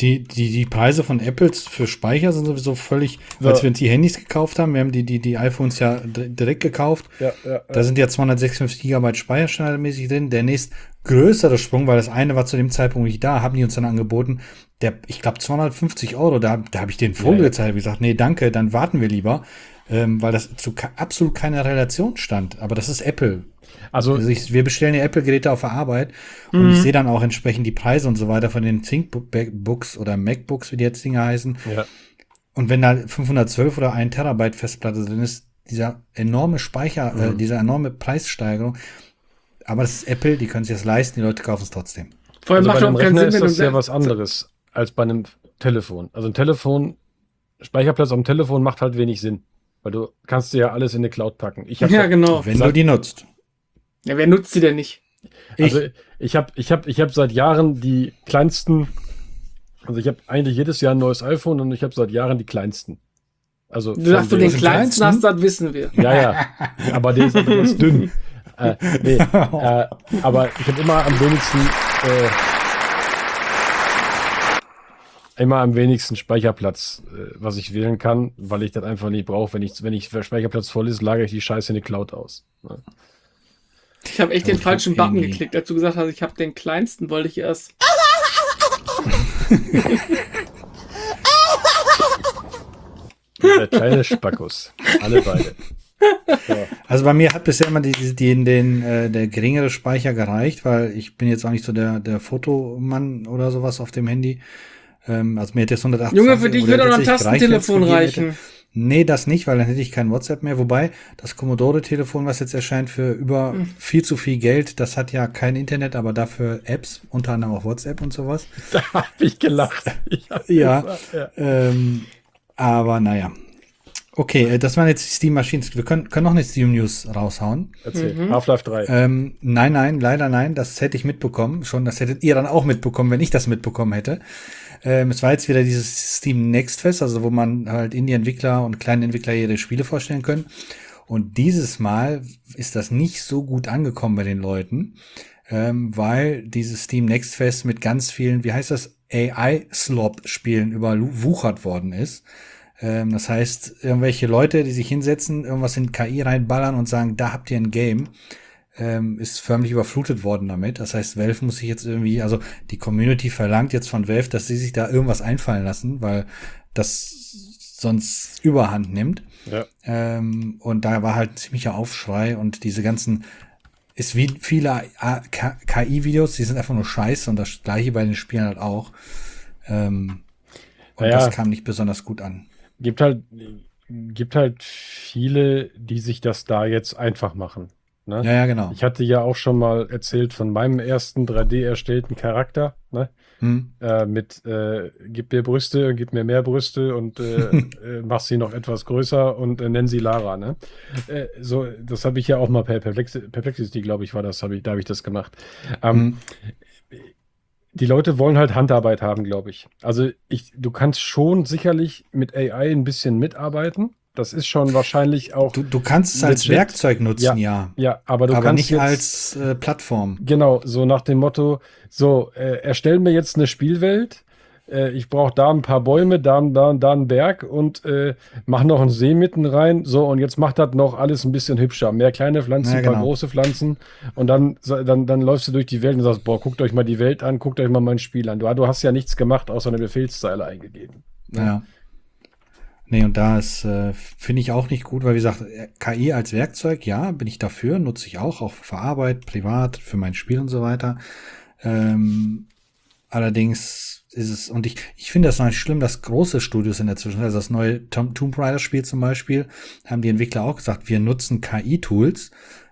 Speaker 3: Die Preise von Apple für Speicher sind sowieso völlig,
Speaker 2: So.
Speaker 3: als wir die Handys gekauft haben, wir haben die iPhones ja direkt gekauft,
Speaker 2: Ja.
Speaker 3: da sind ja 256 Gigabyte Speicher standardmäßig drin. Der nächst größere Sprung, weil das eine war zu dem Zeitpunkt nicht da, haben die uns dann angeboten, ich glaube 250 Euro, da habe ich den Vogel gezeigt, habe gesagt, nee, danke, dann warten wir lieber, weil das zu absolut keiner Relation stand. Aber das ist Apple.
Speaker 2: Also,
Speaker 3: Wir bestellen ja Apple-Geräte auf der Arbeit und ich sehe dann auch entsprechend die Preise und so weiter von den ThinkBooks oder MacBooks, wie die jetzt Dinger heißen.
Speaker 2: ja.
Speaker 3: Und wenn da 512 oder 1 Terabyte Festplatte drin ist, dieser enorme Speicher, diese enorme Preissteigerung. Aber das ist Apple, die können sich das leisten, die Leute kaufen es trotzdem.
Speaker 1: Vor allem
Speaker 2: Also
Speaker 1: macht
Speaker 2: bei
Speaker 1: auch
Speaker 2: einem
Speaker 1: keinen
Speaker 2: Rechner
Speaker 1: Sinn,
Speaker 2: ist
Speaker 1: wenn
Speaker 2: das
Speaker 1: du
Speaker 2: ja was anderes als bei einem Telefon. Also ein Telefon, Speicherplatz am Telefon macht halt wenig Sinn. Weil du kannst dir ja alles in eine Cloud packen. Ich hab
Speaker 1: Ja, genau.
Speaker 3: Wenn du die nutzt.
Speaker 1: Ja, wer nutzt die denn nicht?
Speaker 2: Also ich hab seit Jahren die kleinsten, also ich habe eigentlich jedes Jahr ein neues iPhone und ich habe seit Jahren die kleinsten. Also
Speaker 1: Du sagst, du
Speaker 2: den-
Speaker 1: den kleinsten hast, das wissen wir.
Speaker 2: Ja, aber der ist halt etwas dünn. Aber ich habe immer am wenigsten Speicherplatz, was ich wählen kann, weil ich das einfach nicht brauche. Wenn ich der Speicherplatz voll ist, lagere ich die Scheiße in die Cloud aus. Ne?
Speaker 1: Ich habe echt
Speaker 3: Ja,
Speaker 1: den
Speaker 3: ich
Speaker 1: falschen
Speaker 3: hab
Speaker 1: Button
Speaker 3: irgendwie-
Speaker 1: geklickt. Als du gesagt hast, ich habe den kleinsten, wollte ich erst.
Speaker 2: Der kleine Spackus. Alle beide.
Speaker 3: Also bei mir hat bisher immer der geringere Speicher gereicht, weil ich bin jetzt auch nicht so der Fotomann oder sowas auf dem Handy. Also mir hätte es 128
Speaker 1: Junge, für dich
Speaker 3: oder
Speaker 1: wird auch noch ein
Speaker 3: tatsächlich gereicht,
Speaker 1: Tastentelefon
Speaker 3: wenn's gegeben hätte.
Speaker 1: reichen.
Speaker 3: Nee, das nicht, weil dann hätte ich kein WhatsApp mehr. Wobei, das Commodore-Telefon, was jetzt erscheint, für über viel zu viel Geld, das hat ja kein Internet, aber dafür Apps, unter anderem auch WhatsApp und sowas.
Speaker 2: Da habe ich gelacht.
Speaker 3: Ja,
Speaker 2: gesagt, ja.
Speaker 3: aber naja. Okay, das waren jetzt die Steam-Maschinen. Wir können noch eine Steam-News raushauen.
Speaker 2: Erzähl. Half-Life 3.
Speaker 3: Nein, leider nein. Das hätte ich mitbekommen. Das hättet ihr dann auch mitbekommen, wenn ich das mitbekommen hätte. Es war jetzt wieder dieses Steam Next Fest, also wo man halt Indie-Entwickler und kleine Entwickler ihre Spiele vorstellen können. Und dieses Mal ist das nicht so gut angekommen bei den Leuten, weil dieses Steam Next Fest mit ganz vielen, wie heißt das, AI-Slop-Spielen überwuchert worden ist. Das heißt, irgendwelche Leute, die sich hinsetzen, irgendwas in KI reinballern und sagen, da habt ihr ein Game, ist förmlich überflutet worden damit. Das heißt, Valve muss sich jetzt irgendwie, also die Community verlangt jetzt von Valve, dass sie sich da irgendwas einfallen lassen, weil das sonst Überhand nimmt.
Speaker 2: Ja.
Speaker 3: Und da war halt ein ziemlicher Aufschrei und diese ganzen, ist wie viele KI-Videos, die sind einfach nur scheiße und das gleiche bei den Spielen halt auch. Und das kam nicht besonders gut an.
Speaker 2: Gibt halt viele, die sich das da jetzt einfach machen. Ne?
Speaker 3: Ja, genau.
Speaker 2: Ich hatte ja auch schon mal erzählt von meinem ersten 3D erstellten Charakter, ne? Mit gib mir Brüste, gib mir mehr Brüste und mach sie noch etwas größer und nenn sie Lara, ne? So, das habe ich ja auch mal per Perplexity, glaube ich, da habe ich das gemacht. Die Leute wollen halt Handarbeit haben, glaube ich. Also du kannst schon sicherlich mit AI ein bisschen mitarbeiten. Das ist schon wahrscheinlich auch.
Speaker 3: Du kannst es als
Speaker 2: legit.
Speaker 3: Werkzeug nutzen, ja.
Speaker 2: Ja, aber du
Speaker 3: Aber
Speaker 2: kannst
Speaker 3: nicht
Speaker 2: jetzt,
Speaker 3: als Plattform.
Speaker 2: Genau, so nach dem Motto, so, erstell mir jetzt eine Spielwelt, ich brauche da ein paar Bäume, da einen Berg und mach noch einen See mitten rein, so, und jetzt macht das noch alles ein bisschen hübscher. Mehr kleine Pflanzen,
Speaker 3: Ja,
Speaker 2: ein paar
Speaker 3: genau.
Speaker 2: große Pflanzen und dann läufst du durch die Welt und sagst, boah, guckt euch mal die Welt an, guckt euch mal mein Spiel an. Du hast ja nichts gemacht, außer eine Befehlszeile eingegeben.
Speaker 3: Ja. Nee, und da ist, finde ich auch nicht gut, weil wie gesagt, KI als Werkzeug, ja, bin ich dafür, nutze ich auch für Arbeit, privat, für mein Spiel und so weiter. Allerdings ist es, und ich finde das noch nicht schlimm, dass große Studios in der Zwischenzeit, also das neue Tomb Raider Spiel zum Beispiel, haben die Entwickler auch gesagt, wir nutzen KI-Tools,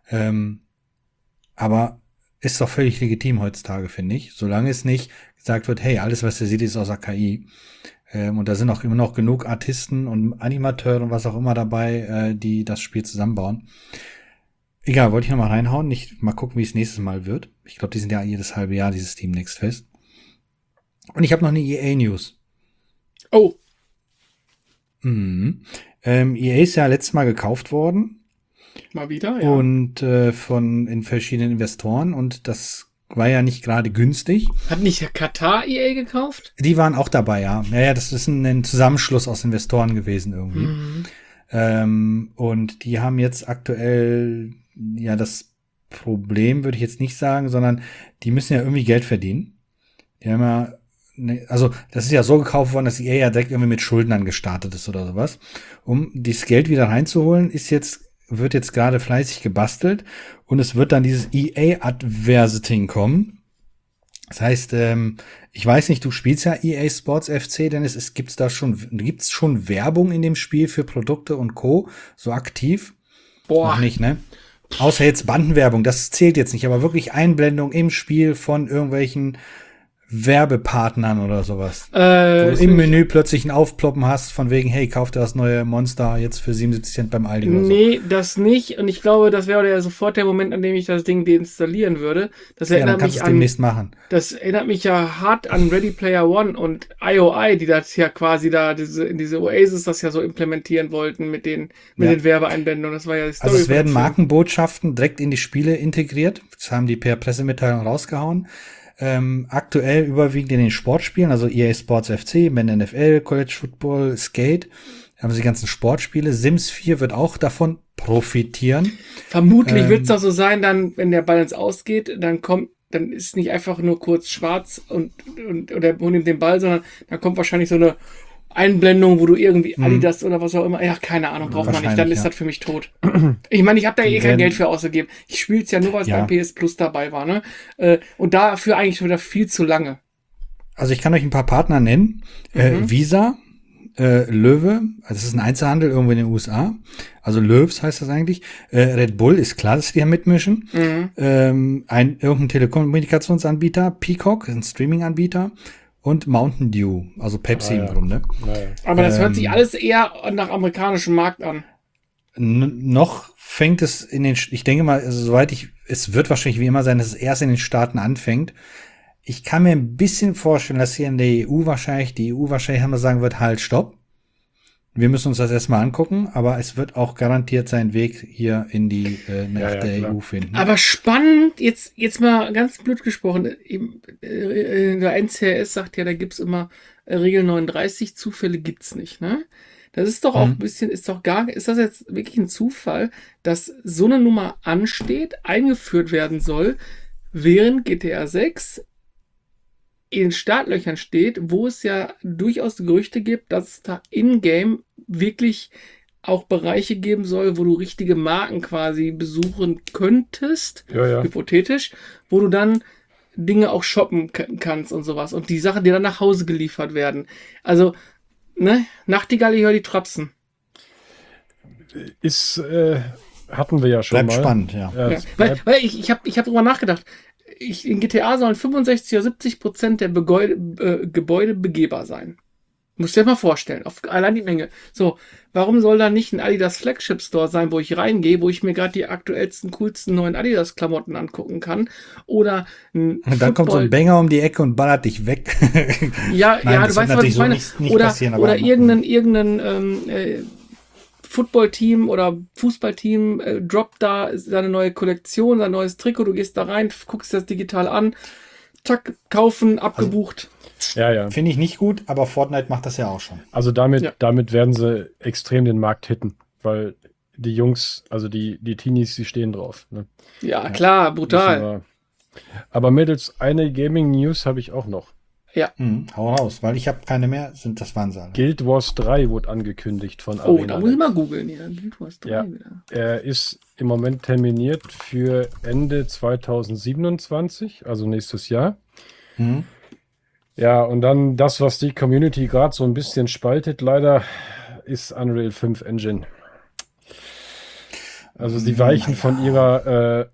Speaker 3: aber ist doch völlig legitim heutzutage, finde ich, solange es nicht gesagt wird, hey, alles, was ihr seht, ist außer KI. Und da sind auch immer noch genug Artisten und Animateure und was auch immer dabei, die das Spiel zusammenbauen. Egal, wollte ich noch mal reinhauen. Mal gucken, wie es nächstes Mal wird. Ich glaube, die sind ja jedes halbe Jahr, dieses Team Next Fest. Und ich habe noch eine EA-News.
Speaker 1: Oh.
Speaker 3: EA ist ja letztes Mal gekauft worden.
Speaker 1: Mal wieder, ja.
Speaker 3: Und in verschiedenen Investoren. Und das war ja nicht gerade günstig.
Speaker 1: Hat nicht Katar EA gekauft?
Speaker 3: Die waren auch dabei, ja. Naja, das ist ein Zusammenschluss aus Investoren gewesen irgendwie. Und die haben jetzt aktuell, ja, das Problem würde ich jetzt nicht sagen, sondern die müssen ja irgendwie Geld verdienen. Die haben ja, also das ist ja so gekauft worden, dass EA ja direkt irgendwie mit Schuldnern gestartet ist oder sowas. Um dieses Geld wieder reinzuholen, wird jetzt gerade fleißig gebastelt und es wird dann dieses EA Adversity kommen. Das heißt, ich weiß nicht, du spielst ja EA Sports FC, denn gibt's schon Werbung in dem Spiel für Produkte und Co. so aktiv?
Speaker 1: Boah.
Speaker 3: Noch nicht, ne? Außer jetzt Bandenwerbung, das zählt jetzt nicht, aber wirklich Einblendung im Spiel von irgendwelchen Werbepartnern oder sowas. Wo du im Menü plötzlich ein Aufploppen hast, von wegen, hey, kauf dir das neue Monster jetzt für 77 Cent beim Aldi oder so.
Speaker 1: Nee, das nicht. Und ich glaube, das wäre ja sofort der Moment, an dem ich das Ding deinstallieren würde. Das erinnert mich an.
Speaker 3: Demnächst machen.
Speaker 1: Das erinnert mich ja hart an Ready Player One und IOI, die das ja quasi in diese Oasis das ja so implementieren wollten mit den Werbeeinblendungen. Das war ja die Story.
Speaker 3: Also es werden Markenbotschaften direkt in die Spiele integriert. Das haben die per Pressemitteilung rausgehauen. Aktuell überwiegend in den Sportspielen, also EA Sports FC, Madden NFL, College Football, Skate, haben sie die ganzen Sportspiele. Sims 4 wird auch davon profitieren.
Speaker 1: Vermutlich wird es doch so sein, dann, wenn der Ball ins Ausgeht, dann ist nicht einfach nur kurz schwarz oder nimmt den Ball, sondern dann kommt wahrscheinlich so eine Einblendung, wo du irgendwie Adidas oder was auch immer, ja, keine Ahnung, braucht man nicht, dann ist das für mich tot. Ich meine, ich habe da kein Geld für ausgegeben. Ich spiele es ja nur, weil es beim PS Plus dabei war, ne? Und dafür eigentlich schon wieder viel zu lange.
Speaker 3: Also ich kann euch ein paar Partner nennen. Visa, Löwe, also das ist ein Einzelhandel irgendwo in den USA. Also Löws heißt das eigentlich. Red Bull ist klar, dass die da mitmischen. Irgendein Telekommunikationsanbieter, Peacock, ein Streaming-Anbieter. Und Mountain Dew, also Pepsi im Grunde.
Speaker 1: Aber das hört sich alles eher nach amerikanischem Markt an.
Speaker 3: Noch fängt es ich denke mal, also es wird wahrscheinlich wie immer sein, dass es erst in den Staaten anfängt. Ich kann mir ein bisschen vorstellen, dass hier in der die EU wahrscheinlich einmal sagen wird, halt, stopp. Wir müssen uns das erstmal angucken, aber es wird auch garantiert seinen Weg hier in die nach der EU finden.
Speaker 1: Aber spannend, jetzt mal ganz blöd gesprochen, der NCRS sagt ja, da gibt's immer Regel 39, Zufälle gibt's nicht, ne? Das ist doch auch ein bisschen, ist das jetzt wirklich ein Zufall, dass so eine Nummer ansteht, eingeführt werden soll, während GTA 6 in den Startlöchern steht, wo es ja durchaus Gerüchte gibt, dass es da in-game wirklich auch Bereiche geben soll, wo du richtige Marken quasi besuchen könntest, hypothetisch, wo du dann Dinge auch shoppen kannst und sowas und die Sachen, die dann nach Hause geliefert werden. Also, ne, Nachtigall, ich höre die Trapsen.
Speaker 3: Hatten wir ja schon mal. Bleibt spannend, ja.
Speaker 1: Weil ich hab drüber nachgedacht. In GTA sollen 65 oder 70% der Gebäude begehbar sein. Musst dir mal vorstellen, auf allein die Menge. So, warum soll da nicht ein Adidas Flagship Store sein, wo ich reingehe, wo ich mir gerade die aktuellsten, coolsten neuen Adidas-Klamotten angucken kann? Oder
Speaker 3: und dann kommt so ein Banger um die Ecke und ballert dich weg.
Speaker 1: Ja, Nein, ja, du weißt, was ich meine. Oder irgendein Football-Team oder Fußballteam droppt da seine neue Kollektion, sein neues Trikot, du gehst da rein, guckst das digital an, zack, kaufen, abgebucht.
Speaker 2: Ja.
Speaker 3: Finde ich nicht gut, aber Fortnite macht das ja auch schon.
Speaker 2: Also damit werden sie extrem den Markt hitten, weil die Jungs, also die Teenies, die stehen drauf. Ne?
Speaker 1: Ja, klar, brutal.
Speaker 2: Aber Mädels, eine Gaming-News habe ich auch noch.
Speaker 1: Ja.
Speaker 3: Hau raus, weil ich habe keine mehr, das waren sie alle.
Speaker 2: Guild Wars 3 wurde angekündigt von
Speaker 1: Oh,
Speaker 2: Arena.
Speaker 1: da muss ich mal googeln. Ja, Guild Wars 3
Speaker 2: Ja.
Speaker 1: wieder.
Speaker 2: Er ist im Moment terminiert für Ende 2027, also nächstes Jahr.
Speaker 3: Mhm.
Speaker 2: Ja, und dann das, was die Community gerade so ein bisschen spaltet, leider, ist Unreal 5 Engine. Also sie weichen von ihrer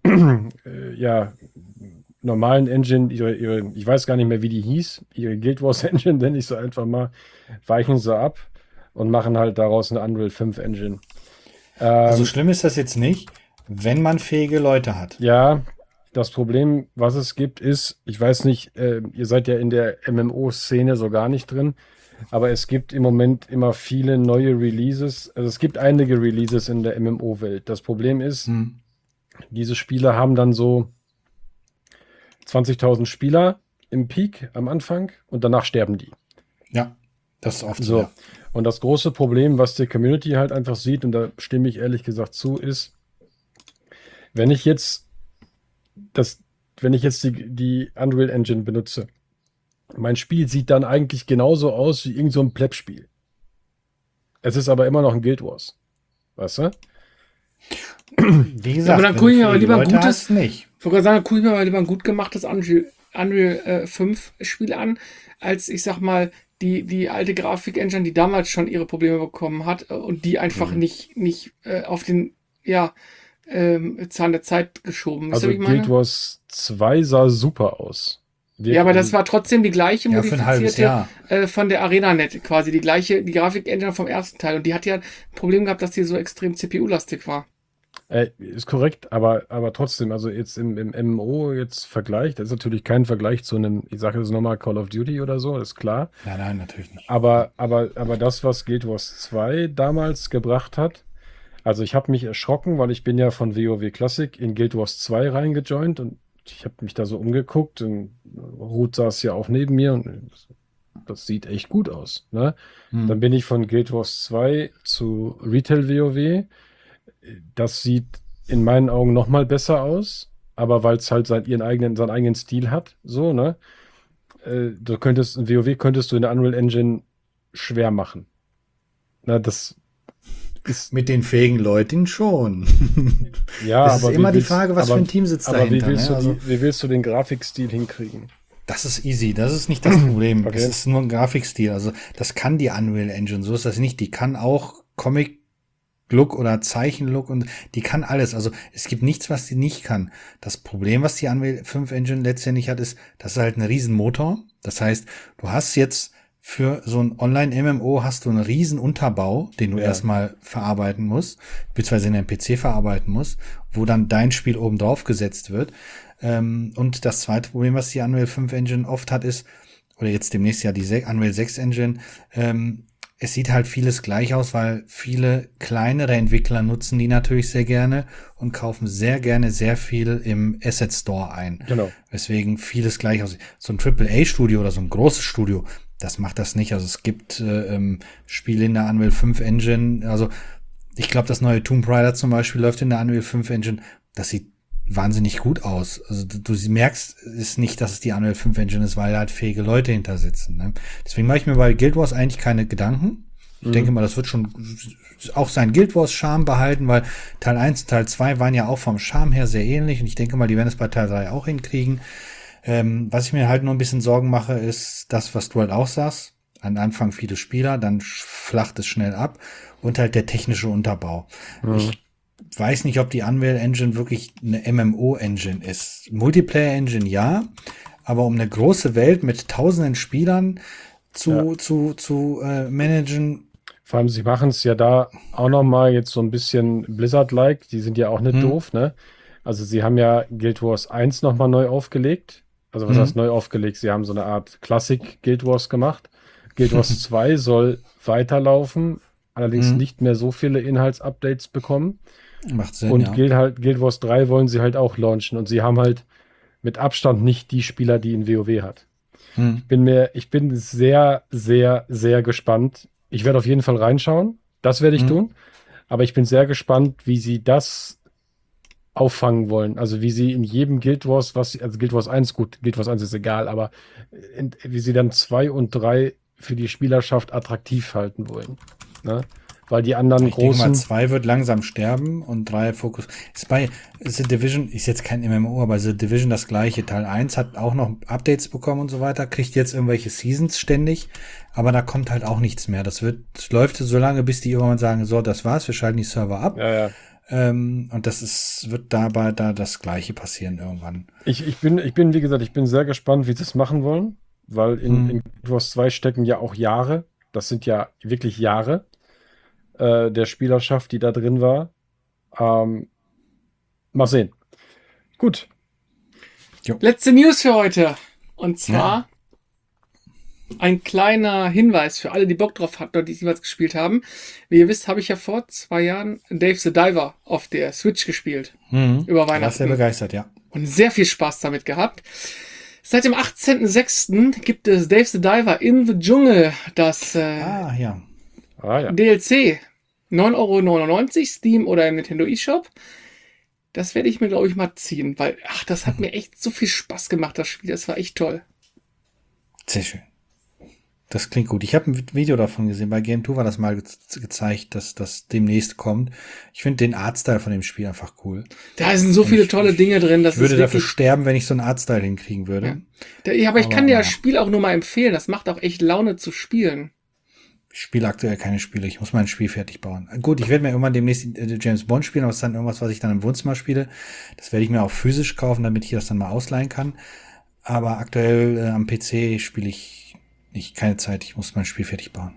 Speaker 2: normalen Engine, ich weiß gar nicht mehr, wie die hieß, ihre Guild Wars Engine, nenne ich so einfach mal, weichen sie ab und machen halt daraus eine Unreal 5 Engine.
Speaker 3: Also schlimm ist das jetzt nicht, wenn man fähige Leute hat.
Speaker 2: Ja, das Problem, was es gibt, ist, ich weiß nicht, ihr seid ja in der MMO-Szene so gar nicht drin, aber es gibt im Moment immer viele neue Releases. Also es gibt einige Releases in der MMO-Welt. Das Problem ist, diese Spiele haben dann so 20.000 Spieler im Peak am Anfang und danach sterben die.
Speaker 3: Ja, das ist oft
Speaker 2: So.
Speaker 3: ja.
Speaker 2: Und das große Problem, was die Community halt einfach sieht, und da stimme ich ehrlich gesagt zu, ist, wenn ich jetzt die Unreal Engine benutze, mein Spiel sieht dann eigentlich genauso aus wie irgend so ein Pleb-Spiel. Es ist aber immer noch ein Guild Wars. Weißt du?
Speaker 3: Wie gesagt,
Speaker 1: aber dann gucke ich mir aber lieber ein
Speaker 3: Leute
Speaker 1: gutes,
Speaker 3: hast, nicht.
Speaker 1: ich wollte gerade sagen, gucke ich mir mal lieber ein gut gemachtes Unreal 5 Spiel an, als ich sag mal, die alte Grafik-Engine, die damals schon ihre Probleme bekommen hat und die einfach nicht auf den Zahn der Zeit geschoben.
Speaker 2: Also
Speaker 1: Weißt du, wie ich meine?
Speaker 2: Guild Wars 2 sah super aus.
Speaker 1: Ja, aber das war trotzdem die gleiche
Speaker 3: Ja, für ein halbes Jahr.
Speaker 1: von der ArenaNet quasi, die Grafik-Engine vom ersten Teil. Und die hat ja ein Problem gehabt, dass die so extrem CPU-lastig war.
Speaker 2: Ist korrekt, aber trotzdem, also jetzt im MMO jetzt Vergleich, das ist natürlich kein Vergleich zu einem, ich sage jetzt nochmal Call of Duty oder so, ist klar.
Speaker 3: Nein, natürlich nicht.
Speaker 2: Aber das, was Guild Wars 2 damals gebracht hat, also ich habe mich erschrocken, weil ich bin ja von WoW Classic in Guild Wars 2 reingejoint und ich habe mich da so umgeguckt und Ruth saß ja auch neben mir und das sieht echt gut aus. Ne? Dann bin ich von Guild Wars 2 zu Retail WoW. Das sieht in meinen Augen noch mal besser aus, aber weil es halt seinen eigenen Stil hat, so, ne? In WoW könntest du in der Unreal Engine schwer machen. Na, das ist
Speaker 3: Mit den fähigen Leuten schon.
Speaker 2: ja,
Speaker 3: Es ist
Speaker 2: aber
Speaker 3: immer die Frage, was für ein Team sitzt
Speaker 2: aber
Speaker 3: dahinter.
Speaker 2: wie willst du den Grafikstil hinkriegen?
Speaker 3: Das ist easy, das ist nicht das Problem.
Speaker 2: Okay.
Speaker 3: Es ist nur ein Grafikstil. Also das kann die Unreal Engine, so ist das nicht. Die kann auch Comic-Look oder Zeichen-Look und die kann alles. Also es gibt nichts, was die nicht kann. Das Problem, was die Unreal 5 Engine letztendlich hat, ist, das ist halt ein Riesenmotor. Das heißt, du hast jetzt für so ein Online-MMO hast du einen riesen Unterbau, den du erstmal verarbeiten musst, beziehungsweise in einem PC verarbeiten musst, wo dann dein Spiel oben drauf gesetzt wird. Und das zweite Problem, was die Unreal 5 Engine oft hat, ist, oder jetzt demnächst ja die Unreal 6 Engine, es sieht halt vieles gleich aus, weil viele kleinere Entwickler nutzen die natürlich sehr gerne und kaufen sehr gerne sehr viel im Asset Store ein.
Speaker 2: Genau.
Speaker 3: Weswegen vieles gleich aussieht. So ein AAA-Studio oder so ein großes Studio, das macht das nicht. Also es gibt Spiele in der Unreal 5 Engine. Also ich glaube, das neue Tomb Raider zum Beispiel läuft in der Unreal 5 Engine. Das sieht wahnsinnig gut aus. Also du merkst es nicht, dass es die Unreal 5 Engine ist, weil halt fähige Leute hinter sitzen. Ne? Deswegen mache ich mir bei Guild Wars eigentlich keine Gedanken. Ich denke mal, das wird schon auch sein Guild Wars Charme behalten, weil Teil 1 und Teil 2 waren ja auch vom Charme her sehr ähnlich und ich denke mal, die werden es bei Teil 3 auch hinkriegen. Was ich mir halt nur ein bisschen Sorgen mache, ist das, was du halt auch sagst. Am Anfang viele Spieler, dann flacht es schnell ab und halt der technische Unterbau. Ich weiß nicht, ob die Unreal Engine wirklich eine MMO-Engine ist. Multiplayer-Engine ja, aber um eine große Welt mit tausenden Spielern zu managen.
Speaker 2: Vor allem, sie machen es ja da auch noch mal jetzt so ein bisschen Blizzard-like. Die sind ja auch nicht doof, ne? Also sie haben ja Guild Wars 1 noch mal neu aufgelegt. Also was heißt neu aufgelegt? Sie haben so eine Art Classic Guild Wars gemacht. Guild Wars 2 soll weiterlaufen, allerdings nicht mehr so viele Inhaltsupdates bekommen.
Speaker 3: Macht Sinn,
Speaker 2: Und
Speaker 3: ja.
Speaker 2: Guild Wars 3 wollen sie halt auch launchen. Und sie haben halt mit Abstand nicht die Spieler, die in WoW hat. Ich bin sehr, sehr, sehr gespannt. Ich werde auf jeden Fall reinschauen. Das werde ich tun. Aber ich bin sehr gespannt, wie sie das auffangen wollen. Also wie sie in jedem Guild Wars, also Guild Wars 1, gut, Guild Wars 1 ist egal, aber wie sie dann 2 und 3 für die Spielerschaft attraktiv halten wollen. Ne? Weil die anderen
Speaker 3: Ich denke mal,
Speaker 2: großen.
Speaker 3: 2 wird langsam sterben und 3 Fokus. Ist bei The Division, ist jetzt kein MMO, aber The Division das gleiche. Teil 1 hat auch noch Updates bekommen und so weiter, kriegt jetzt irgendwelche Seasons ständig, aber da kommt halt auch nichts mehr. Das läuft so lange, bis die irgendwann sagen, so, das war's, wir schalten die Server ab.
Speaker 2: Ja, ja.
Speaker 3: Und wird dabei da das Gleiche passieren irgendwann.
Speaker 2: Ich bin, wie gesagt, ich bin sehr gespannt, wie sie es machen wollen, weil in Guild Wars 2 stecken ja auch Jahre. Das sind ja wirklich Jahre der Spielerschaft, die da drin war. Mal sehen. Gut.
Speaker 1: Letzte News für heute. Und zwar ein kleiner Hinweis für alle, die Bock drauf hatten, die jeweils gespielt haben. Wie ihr wisst, habe ich ja vor 2 Jahren Dave the Diver auf der Switch gespielt. Über Weihnachten.
Speaker 3: Warst sehr begeistert, ja.
Speaker 1: Und sehr viel Spaß damit gehabt. Seit dem 18.06. gibt es Dave the Diver in the Dschungel, das
Speaker 3: Ja.
Speaker 1: DLC. 9,99 € Steam oder im Nintendo eShop. Das werde ich mir, glaube ich, mal ziehen, weil, das hat mir echt so viel Spaß gemacht, das Spiel. Das war echt toll.
Speaker 3: Sehr schön. Das klingt gut. Ich habe ein Video davon gesehen. Bei Game 2 war das mal gezeigt, dass das demnächst kommt. Ich finde den Artstyle von dem Spiel einfach cool.
Speaker 1: Da sind so viele tolle Dinge drin.
Speaker 3: Ich würde dafür sterben, wenn ich so einen Artstyle hinkriegen würde.
Speaker 1: Ja. Aber ich kann dir das Spiel auch nur mal empfehlen. Das macht auch echt Laune zu spielen.
Speaker 3: Ich spiele aktuell keine Spiele. Ich muss mein Spiel fertig bauen. Gut, ich werde mir irgendwann demnächst James Bond spielen, aber es ist dann irgendwas, was ich dann im Wohnzimmer spiele. Das werde ich mir auch physisch kaufen, damit ich das dann mal ausleihen kann. Aber aktuell am PC spiele ich keine Zeit. Ich muss mein Spiel fertig bauen.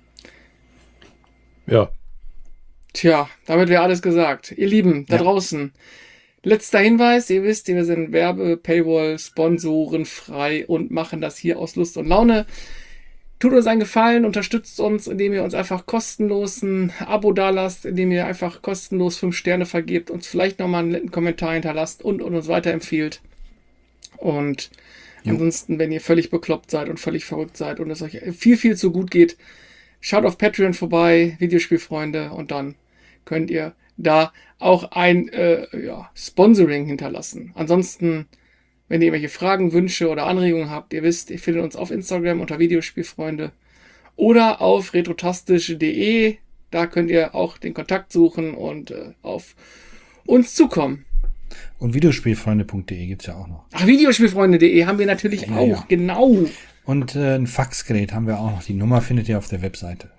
Speaker 2: Ja.
Speaker 1: Tja, damit wäre alles gesagt. Ihr Lieben, da draußen. Letzter Hinweis, ihr wisst, wir sind Paywall, Sponsoren frei und machen das hier aus Lust und Laune. Tut uns einen Gefallen, unterstützt uns, indem ihr uns einfach kostenlos ein Abo dalasst, indem ihr einfach kostenlos 5 Sterne vergebt, uns vielleicht nochmal einen netten Kommentar hinterlasst und uns weiterempfiehlt. Und ansonsten, wenn ihr völlig bekloppt seid und völlig verrückt seid und es euch viel, viel zu gut geht, schaut auf Patreon vorbei, Videospielfreunde, und dann könnt ihr da auch ein Sponsoring hinterlassen. Ansonsten, wenn ihr irgendwelche Fragen, Wünsche oder Anregungen habt, ihr wisst, ihr findet uns auf Instagram unter Videospielfreunde oder auf retrotastisch.de. Da könnt ihr auch den Kontakt suchen und auf uns zukommen.
Speaker 3: Und Videospielfreunde.de gibt's ja auch noch.
Speaker 1: Ach, Videospielfreunde.de haben wir natürlich auch, genau.
Speaker 3: Und ein Faxgerät haben wir auch noch. Die Nummer findet ihr auf der Webseite.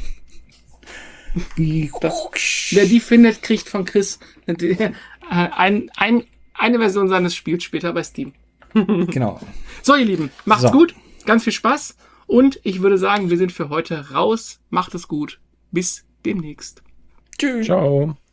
Speaker 1: Wer die findet, kriegt von Chris eine Version seines Spiels später bei Steam.
Speaker 3: Genau.
Speaker 1: So, ihr Lieben, macht's gut. Ganz viel Spaß. Und ich würde sagen, wir sind für heute raus. Macht es gut. Bis demnächst.
Speaker 3: Tschüss.
Speaker 2: Ciao.